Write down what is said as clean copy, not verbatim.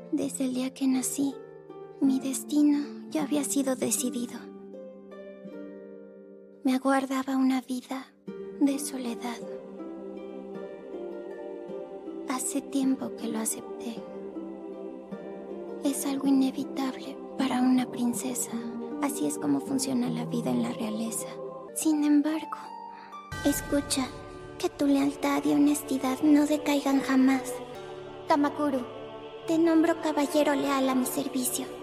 Desde el día que nací, mi destino ya había sido decidido. Me aguardaba una vida de soledad. Hace tiempo que lo acepté. Es algo inevitable para una princesa. Así es como funciona la vida en la realeza. Sin embargo, escucha, que tu lealtad y honestidad no decaigan jamás. Kamakuru, te nombro caballero leal a mi servicio.